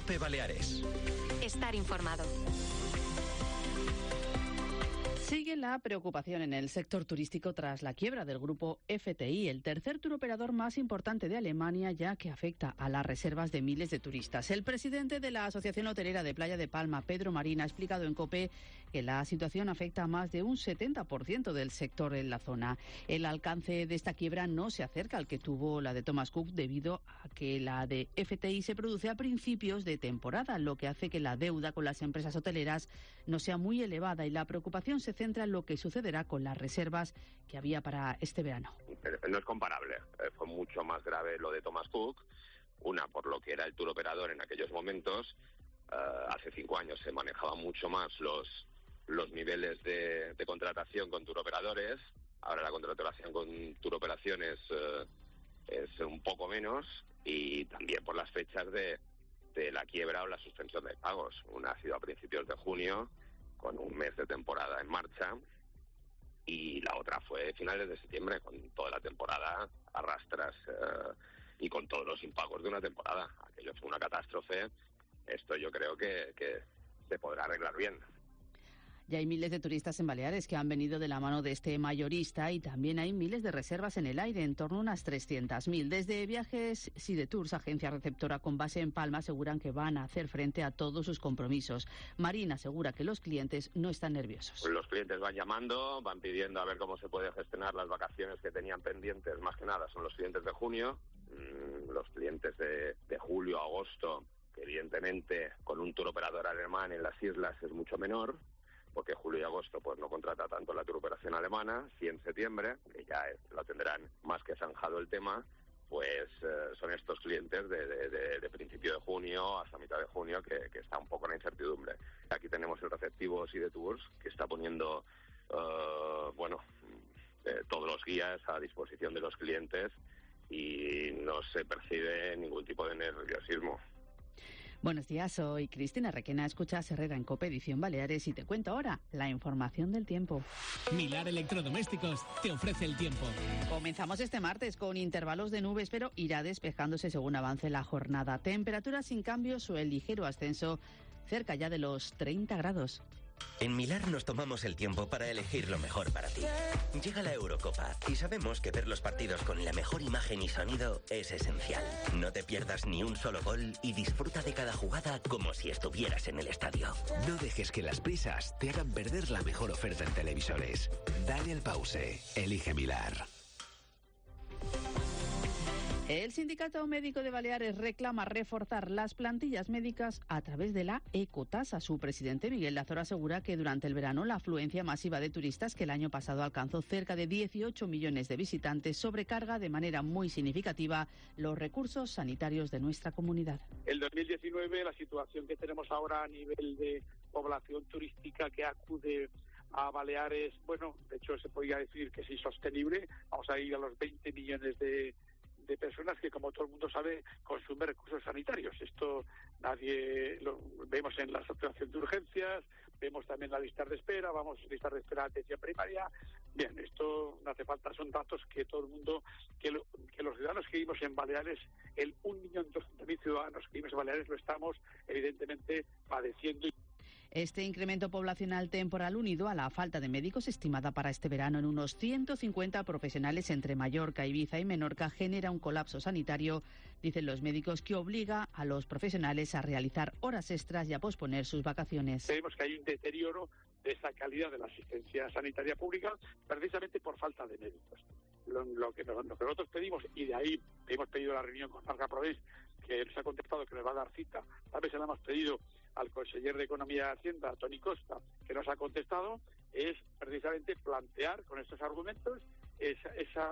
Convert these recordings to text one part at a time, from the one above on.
COPE Baleares. Estar informado. Sigue la preocupación en el sector turístico tras la quiebra del grupo FTI, el tercer turoperador más importante de Alemania, ya que afecta a las reservas de miles de turistas. El presidente de la Asociación Hotelera de Playa de Palma, Pedro Marín, ha explicado en COPE que la situación afecta a más de un 70% del sector en la zona. El alcance de esta quiebra no se acerca al que tuvo la de Thomas Cook, debido a que la de FTI se produce a principios de temporada, lo que hace que la deuda con las empresas hoteleras no sea muy elevada, y la preocupación se centra en lo que sucederá con las reservas que había para este verano. No es comparable. Fue mucho más grave lo de Thomas Cook. Una, por lo que era el tour operador en aquellos momentos. Hace 5 años se manejaban mucho más los niveles de contratación con tour operadores. Ahora la contratación con tour operaciones es un poco menos, y también por las fechas de la quiebra o la suspensión de pagos. Una ha sido a principios de junio, con un mes de temporada en marcha, y la otra fue finales de septiembre, con toda la temporada a rastras y con todos los impagos de una temporada. Aquello fue una catástrofe. Esto yo creo que se podrá arreglar bien. Ya hay miles de turistas en Baleares que han venido de la mano de este mayorista, y también hay miles de reservas en el aire, en torno a unas 300.000. Desde Viajes Sidetours, agencia receptora con base en Palma, aseguran que van a hacer frente a todos sus compromisos. Marín asegura que los clientes no están nerviosos. Los clientes van llamando, van pidiendo a ver cómo se puede gestionar las vacaciones que tenían pendientes. Más que nada son los clientes de junio, los clientes de julio, agosto, que evidentemente con un tour operador alemán en las islas es mucho menor, porque julio y agosto pues no contrata tanto la turoperación alemana. Si en septiembre, que ya lo tendrán más que zanjado el tema, pues son estos clientes de principio de junio hasta mitad de junio que está un poco en la incertidumbre. Aquí tenemos el receptivo Sidetours, que está poniendo todos los guías a disposición de los clientes, y no se percibe ningún tipo de nerviosismo. Buenos días, soy Cristina Requena, escuchas Herrera en COPE Edición Baleares, y te cuento ahora la información del tiempo. Milar Electrodomésticos te ofrece el tiempo. Comenzamos este martes con intervalos de nubes, pero irá despejándose según avance la jornada. Temperaturas sin cambios o el ligero ascenso, cerca ya de los 30 grados. En Milar nos tomamos el tiempo para elegir lo mejor para ti. Llega la Eurocopa y sabemos que ver los partidos con la mejor imagen y sonido es esencial. No te pierdas ni un solo gol y disfruta de cada jugada como si estuvieras en el estadio. No dejes que las prisas te hagan perder la mejor oferta en televisores. Dale al pause. Elige Milar. El Sindicato Médico de Baleares reclama reforzar las plantillas médicas a través de la ecotasa. Su presidente, Miguel Lázaro, asegura que durante el verano la afluencia masiva de turistas, que el año pasado alcanzó cerca de 18 millones de visitantes, sobrecarga de manera muy significativa los recursos sanitarios de nuestra comunidad. El 2019, la situación que tenemos ahora a nivel de población turística que acude a Baleares, de hecho se podría decir que es insostenible. Vamos a ir a los 20 millones de personas que, como todo el mundo sabe, consumen recursos sanitarios. Esto nadie lo vemos en la saturación de urgencias, vemos también las listas de espera, listas de espera de atención primaria. Bien, esto no hace falta, son datos que todo el mundo, que los ciudadanos que vivimos en Baleares, el 1.200.000 ciudadanos que vivimos en Baleares, lo estamos evidentemente padeciendo. Este incremento poblacional temporal, unido a la falta de médicos estimada para este verano en unos 150 profesionales entre Mallorca, Ibiza y Menorca, genera un colapso sanitario, dicen los médicos, que obliga a los profesionales a realizar horas extras y a posponer sus vacaciones. Vemos que hay un deterioro de esa calidad de la asistencia sanitaria pública precisamente por falta de médicos. Lo que nosotros pedimos, y de ahí hemos pedido la reunión con Marga Provence, que nos ha contestado que nos va a dar cita. También se la hemos pedido al conseller de Economía y Hacienda, Toni Costa, que nos ha contestado, es precisamente plantear con estos argumentos esta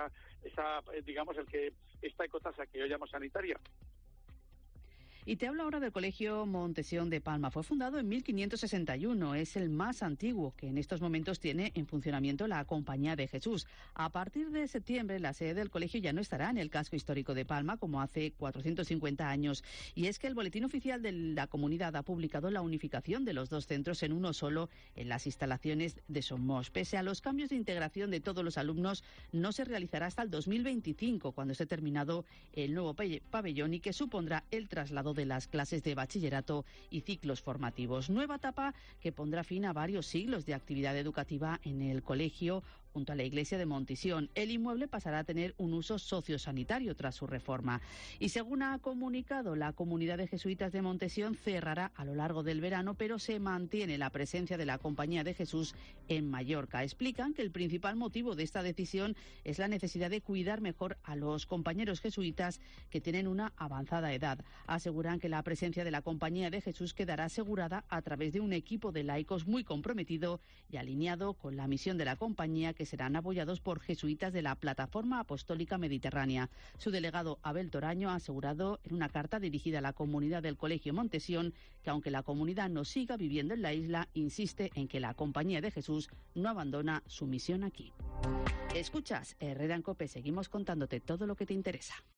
ecotasa que yo llamo sanitaria. Y te hablo ahora del Colegio Montesión de Palma. Fue fundado en 1561. Es el más antiguo que en estos momentos tiene en funcionamiento la Compañía de Jesús. A partir de septiembre, la sede del colegio ya no estará en el casco histórico de Palma como hace 450 años. Y es que el Boletín Oficial de la Comunidad ha publicado la unificación de los dos centros en uno solo en las instalaciones de Somos. Pese a los cambios de integración de todos los alumnos, no se realizará hasta el 2025, cuando esté terminado el nuevo pabellón, y que supondrá el traslado alumnado de las clases de bachillerato y ciclos formativos. Nueva etapa que pondrá fin a varios siglos de actividad educativa en el colegio junto a la iglesia de Montisión. El inmueble pasará a tener un uso sociosanitario tras su reforma. Y según ha comunicado, la comunidad de jesuitas de Montesión cerrará a lo largo del verano, pero se mantiene la presencia de la Compañía de Jesús en Mallorca. Explican que el principal motivo de esta decisión es la necesidad de cuidar mejor a los compañeros jesuitas que tienen una avanzada edad. Aseguran que la presencia de la Compañía de Jesús quedará asegurada a través de un equipo de laicos muy comprometido y alineado con la misión de la compañía, que serán apoyados por jesuitas de la Plataforma Apostólica Mediterránea. Su delegado Abel Toraño ha asegurado en una carta dirigida a la comunidad del Colegio Montesión que aunque la comunidad no siga viviendo en la isla, insiste en que la Compañía de Jesús no abandona su misión aquí. Escuchas Herrera en COPE, seguimos contándote todo lo que te interesa.